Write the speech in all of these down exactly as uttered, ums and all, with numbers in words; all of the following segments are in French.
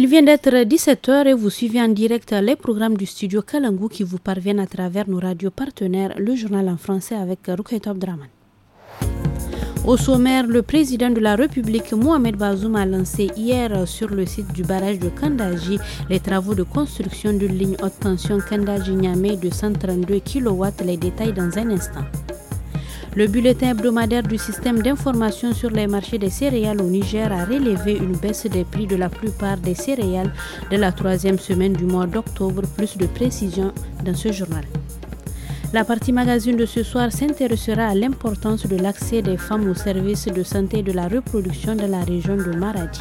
vient d'être dix-sept heures et vous suivez en direct les programmes du studio Kalangu qui vous parviennent à travers nos radios partenaires, le journal en français avec Rukaita Abdraman. Au sommaire, le président de la République, Mohamed Bazoum, a lancé hier sur le site du barrage de Kandaji les travaux de construction d'une ligne haute tension Kandaji-Niamey de cent trente-deux kilowatts. Les détails dans un instant. Le bulletin hebdomadaire du système d'information sur les marchés des céréales au Niger a relevé une baisse des prix de la plupart des céréales de la troisième semaine du mois d'octobre. Plus de précisions dans ce journal. La partie magazine de ce soir s'intéressera à l'importance de l'accès des femmes aux services de santé et de la reproduction dans la région de Maradi.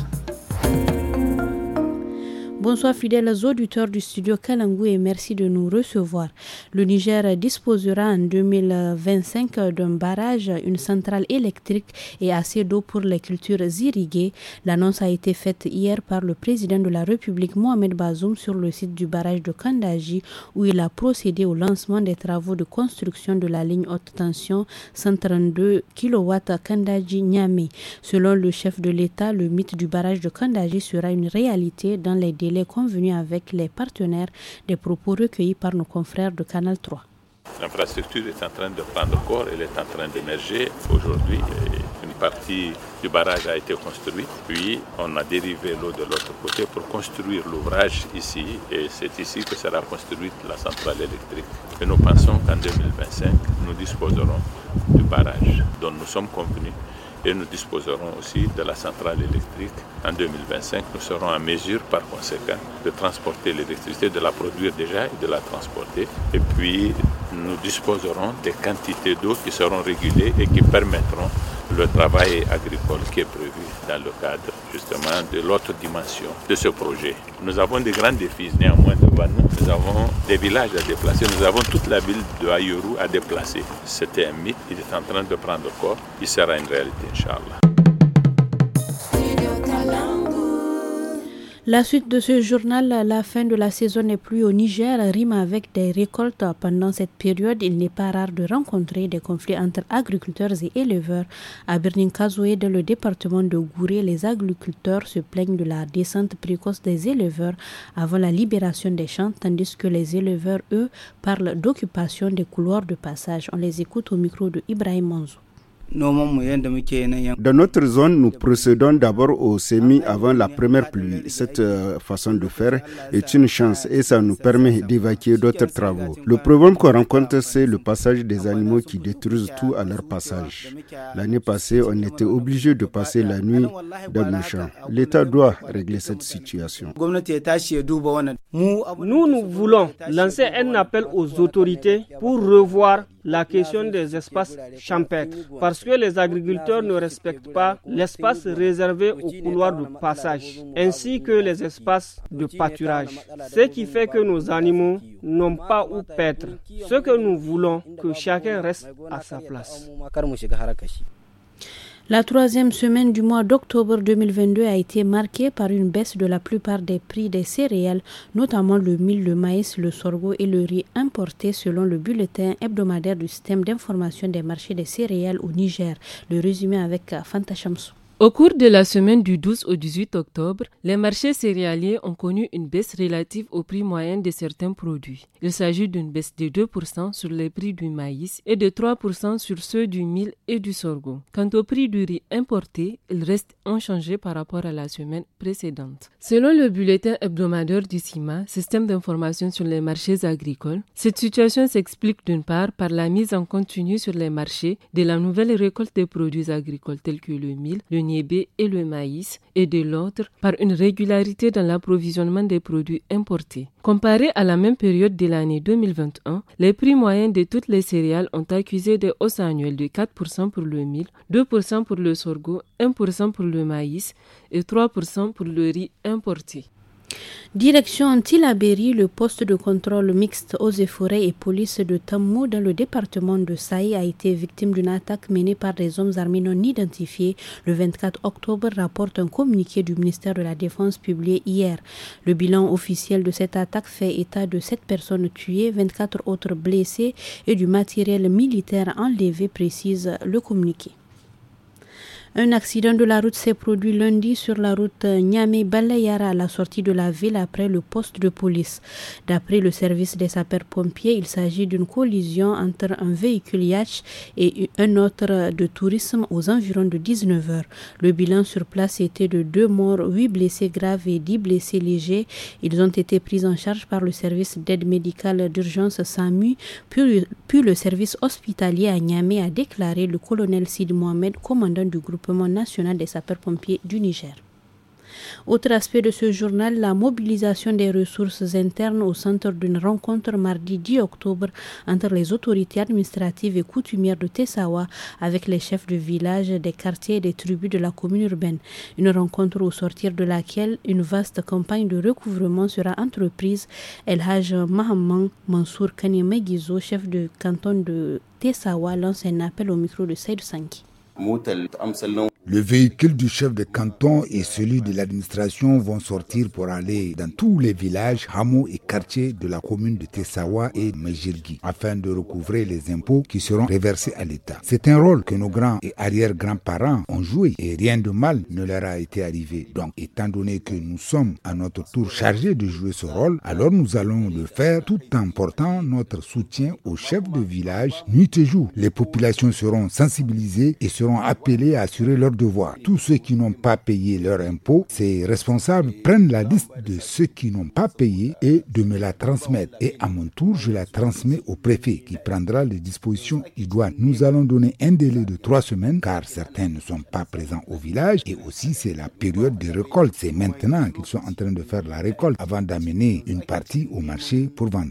Bonsoir fidèles auditeurs du studio Kalangu et merci de nous recevoir. Le Niger disposera en deux mille vingt-cinq d'un barrage, une centrale électrique et assez d'eau pour les cultures irriguées. L'annonce a été faite hier par le président de la République Mohamed Bazoum sur le site du barrage de Kandaji où il a procédé au lancement des travaux de construction de la ligne haute tension cent trente-deux kilowatts Kandaji-Niamey. Selon le chef de l'État, le mythe du barrage de Kandaji sera une réalité dans les délais convenu avec les partenaires, des propos recueillis par nos confrères de Canal trois. L'infrastructure est en train de prendre corps, elle est en train d'émerger. Aujourd'hui, une partie du barrage a été construite, puis on a dérivé l'eau de l'autre côté pour construire l'ouvrage ici, et c'est ici que sera construite la centrale électrique. Et nous pensons qu'en deux mille vingt-cinq, nous disposerons du barrage dont nous sommes convenus. Et nous disposerons aussi de la centrale électrique. En deux mille vingt-cinq, nous serons en mesure, par conséquent, de transporter l'électricité, de la produire déjà et de la transporter. Et puis, nous disposerons des quantités d'eau qui seront régulées et qui permettront le travail agricole qui est prévu dans le cadre, justement, de l'autre dimension de ce projet. Nous avons des grands défis, néanmoins, devant nous. Nous avons des villages à déplacer. Nous avons toute la ville de Ayoru à déplacer. C'était un mythe. Il est en train de prendre corps. Il sera une réalité, Inch'Allah. La suite de ce journal, la fin de la saison des pluies au Niger rime avec des récoltes. Pendant cette période, il n'est pas rare de rencontrer des conflits entre agriculteurs et éleveurs. À Birnin-Kazoué, dans le département de Gouré, les agriculteurs se plaignent de la descente précoce des éleveurs avant la libération des champs, tandis que les éleveurs, eux, parlent d'occupation des couloirs de passage. On les écoute au micro de Ibrahim Manzou. Dans notre zone, nous procédons d'abord au semis avant la première pluie. Cette euh, façon de faire est une chance et ça nous permet d'évacuer d'autres travaux. Le problème qu'on rencontre, c'est le passage des animaux qui détruisent tout à leur passage. L'année passée, on était obligé de passer la nuit dans nos champs. L'État doit régler cette situation. Nous, nous voulons lancer un appel aux autorités pour revoir la question des espaces champêtres, parce que les agriculteurs ne respectent pas l'espace réservé aux couloirs de passage, ainsi que les espaces de pâturage, ce qui fait que nos animaux n'ont pas où paître. Ce que nous voulons, que chacun reste à sa place. La troisième semaine du mois d'octobre deux mille vingt-deux a été marquée par une baisse de la plupart des prix des céréales, notamment le mil, le maïs, le sorgho et le riz importés selon le bulletin hebdomadaire du système d'information des marchés des céréales au Niger. Le résumé avec Fanta Chamsou. Au cours de la semaine du douze au dix-huit octobre, les marchés céréaliers ont connu une baisse relative au prix moyen de certains produits. Il s'agit d'une baisse de deux pour cent sur les prix du maïs et de trois pour cent sur ceux du mil et du sorgho. Quant au prix du riz importé, il reste inchangé par rapport à la semaine précédente. Selon le bulletin hebdomadaire du C I M A, Système d'information sur les marchés agricoles, cette situation s'explique d'une part par la mise en continu sur les marchés de la nouvelle récolte des produits agricoles tels que le mil, le niébé et le maïs, et de l'autre par une régularité dans l'approvisionnement des produits importés. Comparé à la même période de l'année deux mille vingt et un, les prix moyens de toutes les céréales ont accusé des hausses annuelles de quatre pour cent pour le mil, deux pour cent pour le sorgho, un pour cent pour le maïs et trois pour cent pour le riz importé. Direction Tilaberi, le poste de contrôle mixte eaux et forêts et police de Tammou dans le département de Saï a été victime d'une attaque menée par des hommes armés non identifiés. Le vingt-quatre octobre, rapporte un communiqué du ministère de la Défense publié hier. Le bilan officiel de cette attaque fait état de sept personnes tuées, vingt-quatre autres blessées et du matériel militaire enlevé, précise le communiqué. Un accident de la route s'est produit lundi sur la route Niamey-Balayara à la sortie de la ville après le poste de police. D'après le service des sapeurs-pompiers, il s'agit d'une collision entre un véhicule yacht et un autre de tourisme aux environs de dix-neuf heures. Le bilan sur place était de deux morts, huit blessés graves et dix blessés légers. Ils ont été pris en charge par le service d'aide médicale d'urgence SAMU, puis, puis le service hospitalier à Niamey, a déclaré le colonel Sid Mohamed, commandant du groupement national des sapeurs-pompiers du Niger. Autre aspect de ce journal, la mobilisation des ressources internes au centre d'une rencontre mardi dix octobre entre les autorités administratives et coutumières de Tessawa avec les chefs de village, des quartiers et des tribus de la commune urbaine. Une rencontre au sortir de laquelle une vaste campagne de recouvrement sera entreprise. El Haj Mahamman Mansour Kanyemegizo, chef de canton de Tessawa, lance un appel au micro de Seyd Sanki. Le véhicule du chef de canton et celui de l'administration vont sortir pour aller dans tous les villages, hameaux et quartiers de la commune de Tessawa et Mejirgi afin de recouvrer les impôts qui seront reversés à l'État. C'est un rôle que nos grands et arrière-grands-parents ont joué et rien de mal ne leur a été arrivé. Donc, étant donné que nous sommes à notre tour chargés de jouer ce rôle, alors nous allons le faire tout en portant notre soutien aux chefs de village nuit et jour. Les populations seront sensibilisées et seront appelées à assurer leur devoir. Tous ceux qui n'ont pas payé leur impôt, ces responsables prennent la liste de ceux qui n'ont pas payé et de me la transmettre. Et à mon tour, je la transmets au préfet qui prendra les dispositions idoines. Nous allons donner un délai de trois semaines car certains ne sont pas présents au village et aussi c'est la période des récoltes. C'est maintenant qu'ils sont en train de faire la récolte avant d'amener une partie au marché pour vendre.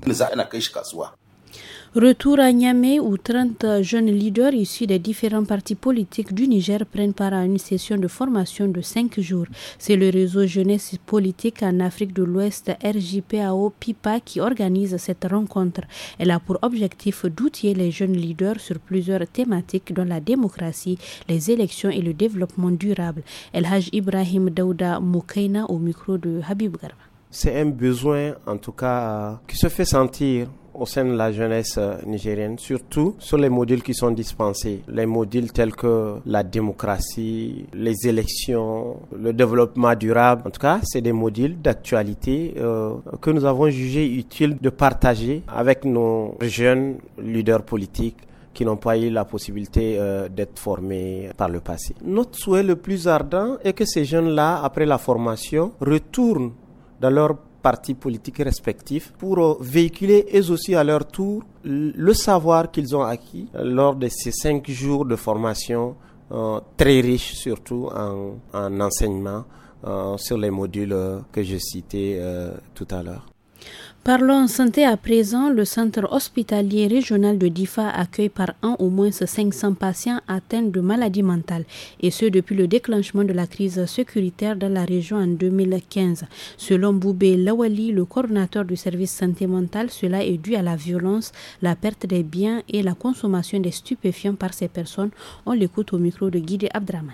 Retour à Niamey où trente jeunes leaders issus des différents partis politiques du Niger prennent part à une session de formation de cinq jours. C'est le réseau jeunesse politique en Afrique de l'Ouest R J P A O P I P A qui organise cette rencontre. Elle a pour objectif d'outiller les jeunes leaders sur plusieurs thématiques dont la démocratie, les élections et le développement durable. El Haj Ibrahim Daouda Moukaina au micro de Habib Garba. C'est un besoin en tout cas qui se fait sentir au sein de la jeunesse nigérienne, surtout sur les modules qui sont dispensés. Les modules tels que la démocratie, les élections, le développement durable. En tout cas, c'est des modules d'actualité euh, que nous avons jugé utile de partager avec nos jeunes leaders politiques qui n'ont pas eu la possibilité euh, d'être formés par le passé. Notre souhait le plus ardent est que ces jeunes-là, après la formation, retournent dans leur partis politiques respectifs pour véhiculer eux aussi à leur tour le savoir qu'ils ont acquis lors de ces cinq jours de formation euh, très riches surtout en, en enseignement euh, sur les modules euh, que je citais euh, tout à l'heure. Parlons santé à présent. Le centre hospitalier régional de Difa accueille par an au moins cinq cents patients atteints de maladies mentales, et ce depuis le déclenchement de la crise sécuritaire dans la région en deux mille quinze. Selon Boubé Lawali, le coordinateur du service santé mentale, cela est dû à la violence, la perte des biens et la consommation des stupéfiants par ces personnes. On l'écoute au micro de Guide Abdraman.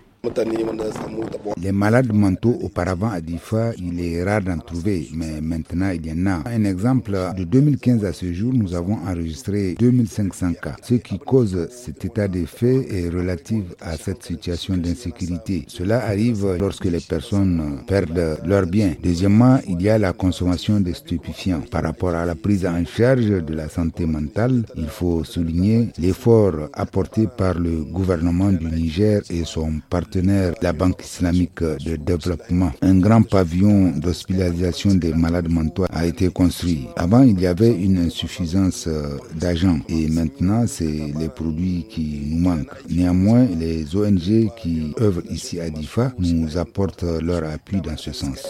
Les malades mentaux, auparavant à Difa, il est rare d'en trouver, mais maintenant il y en a. Un exemple, de deux mille quinze à ce jour, nous avons enregistré deux mille cinq cents cas. Ce qui cause cet état de fait est relatif à cette situation d'insécurité. Cela arrive lorsque les personnes perdent leurs biens. Deuxièmement, il y a la consommation de stupéfiants. Par rapport à la prise en charge de la santé mentale, il faut souligner l'effort apporté par le gouvernement du Niger et son partenaire, la Banque islamique de développement. Un grand pavillon d'hospitalisation des malades mentaux a été construit. Avant, il y avait une insuffisance d'agents et maintenant, c'est les produits qui nous manquent. Néanmoins, les O N G qui œuvrent ici à Difa nous apportent leur appui dans ce sens.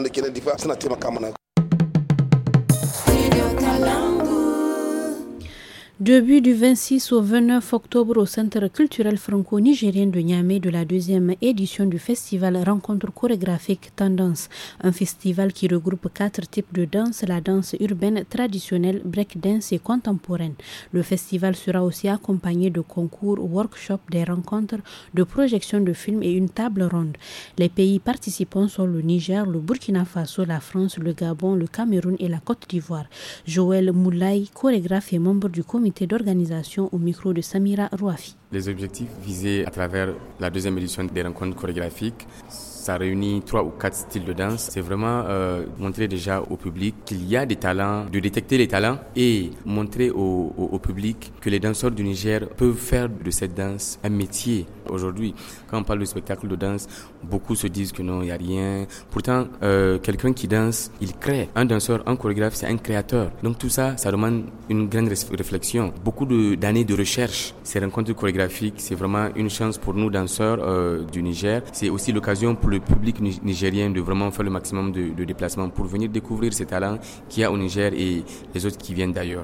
Début du vingt-six au vingt-neuf octobre au Centre culturel franco-nigérien de Niamey de la deuxième édition du festival Rencontre chorégraphique Tendance, un festival qui regroupe quatre types de danse, la danse urbaine, traditionnelle, breakdance et contemporaine. Le festival sera aussi accompagné de concours, workshops, des rencontres, de projections de films et une table ronde. Les pays participants sont le Niger, le Burkina Faso, la France, le Gabon, le Cameroun et la Côte d'Ivoire. Joël Moulay, chorégraphe et membre du comité comité d'organisation au micro de Samira Rouafi. Les objectifs visés à travers la deuxième édition des rencontres chorégraphiques, ça réunit trois ou quatre styles de danse. C'est vraiment euh, montrer déjà au public qu'il y a des talents, de détecter les talents et montrer au, au, au public que les danseurs du Niger peuvent faire de cette danse un métier. Aujourd'hui, quand on parle de spectacle de danse, beaucoup se disent que non, il n'y a rien. Pourtant, euh, quelqu'un qui danse, il crée. Un danseur, un chorégraphe, c'est un créateur. Donc tout ça, ça demande une grande réflexion. Beaucoup de, d'années de recherche. Ces rencontres chorégraphiques, c'est vraiment une chance pour nous, danseurs euh, du Niger. C'est aussi l'occasion pour le public nigérien de vraiment faire le maximum de, de déplacements pour venir découvrir ces talents qu'il y a au Niger et les autres qui viennent d'ailleurs.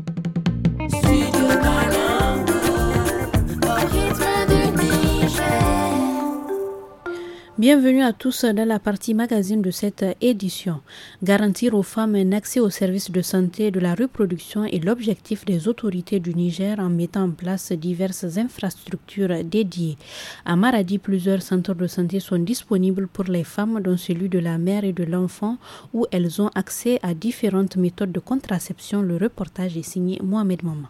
Bienvenue à tous dans la partie magazine de cette édition. Garantir aux femmes un accès aux services de santé de la reproduction est l'objectif des autorités du Niger en mettant en place diverses infrastructures dédiées. À Maradi, plusieurs centres de santé sont disponibles pour les femmes, dont celui de la mère et de l'enfant, où elles ont accès à différentes méthodes de contraception. Le reportage est signé Mohamed Maman.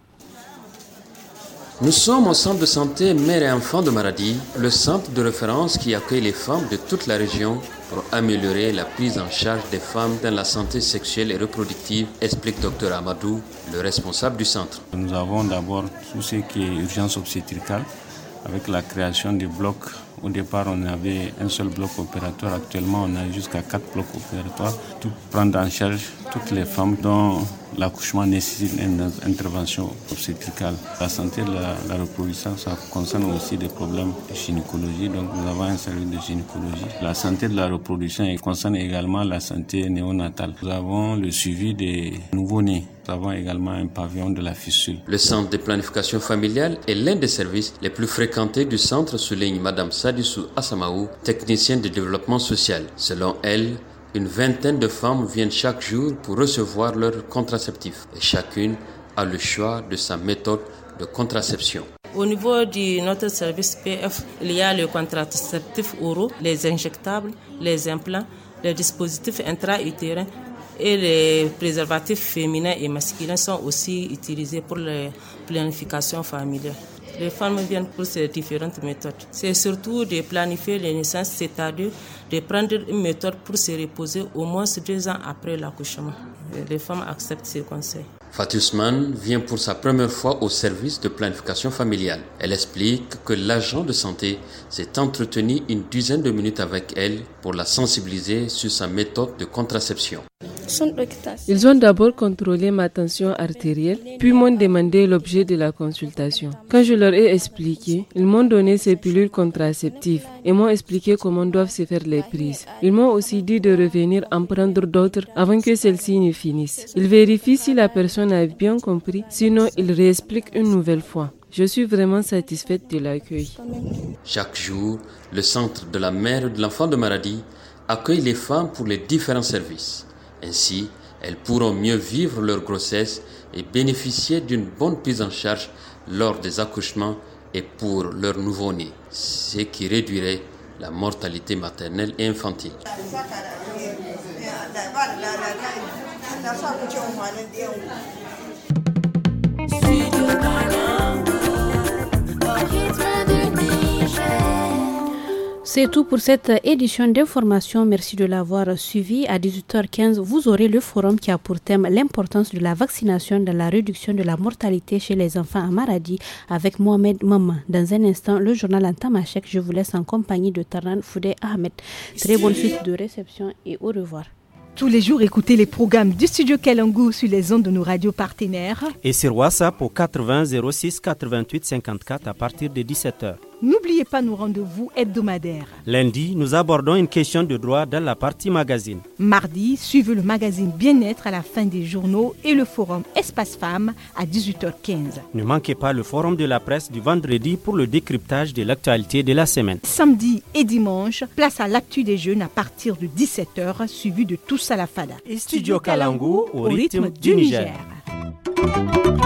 Nous sommes au centre de santé mère et enfant de Maradi, le centre de référence qui accueille les femmes de toute la région pour améliorer la prise en charge des femmes dans la santé sexuelle et reproductive, explique Dr Amadou, le responsable du centre. Nous avons d'abord tout ce qui est urgence obstétricale, avec la création des blocs. Au départ, on avait un seul bloc opératoire. Actuellement, on a jusqu'à quatre blocs opératoires. Tout prendre en charge toutes les femmes dont l'accouchement nécessite une intervention obstétricale. La santé de la, la reproduction, ça concerne aussi des problèmes de gynécologie. Donc, nous avons un service de gynécologie. La santé de la reproduction concerne également la santé néonatale. Nous avons le suivi des nouveau-nés. Nous avons également un pavillon de la fistule. Le centre de planification familiale est l'un des services les plus fréquentés du centre, souligne Madame Sadissou Assamaou, technicienne de développement social. Selon elle, une vingtaine de femmes viennent chaque jour pour recevoir leur contraceptif et chacune a le choix de sa méthode de contraception. Au niveau de notre service P F, il y a le contraceptif oraux, les injectables, les implants, les dispositifs intra-utérins et les préservatifs féminins et masculins sont aussi utilisés pour la planification familiale. Les femmes viennent pour ces différentes méthodes. C'est surtout de planifier les naissances, c'est-à-dire de prendre une méthode pour se reposer au moins deux ans après l'accouchement. Les femmes acceptent ces conseils. Fatou Ousmane vient pour sa première fois au service de planification familiale. Elle explique que l'agent de santé s'est entretenu une dizaine de minutes avec elle pour la sensibiliser sur sa méthode de contraception. Ils ont d'abord contrôlé ma tension artérielle, puis m'ont demandé l'objet de la consultation. Quand je leur ai expliqué, ils m'ont donné ces pilules contraceptives et m'ont expliqué comment doivent se faire les prises. Ils m'ont aussi dit de revenir en prendre d'autres avant que celles-ci ne finissent. Ils vérifient si la personne a bien compris, sinon ils réexpliquent une nouvelle fois. Je suis vraiment satisfaite de l'accueil. Chaque jour, le centre de la mère et de l'enfant de Maradi accueille les femmes pour les différents services. Ainsi, elles pourront mieux vivre leur grossesse et bénéficier d'une bonne prise en charge lors des accouchements et pour leur nouveau-né, ce qui réduirait la mortalité maternelle et infantile. C'est tout pour cette édition d'information. Merci de l'avoir suivi. À dix-huit heures quinze, vous aurez le forum qui a pour thème l'importance de la vaccination dans la réduction de la mortalité chez les enfants à Maradi avec Mohamed Maman. Dans un instant, le journal en tamashek. Je vous laisse en compagnie de Taran Foudé Ahmed. Très bonne suite de réception et au revoir. Tous les jours, écoutez les programmes du Studio Kalangu sur les ondes de nos radios partenaires. Et sur WhatsApp au quatre-vingts zéro six quatre-vingt-huit cinquante-quatre à partir de dix-sept heures. N'oubliez pas nos rendez-vous hebdomadaires. Lundi, nous abordons une question de droit dans la partie magazine. Mardi, suivez le magazine Bien-être à la fin des journaux et le forum Espace Femmes à dix-huit heures quinze. Ne manquez pas le forum de la presse du vendredi pour le décryptage de l'actualité de la semaine. Samedi et dimanche, place à l'actu des jeunes à partir de dix-sept heures, suivi de Tous à la Fada. Et Studio Kalangu au rythme du Niger.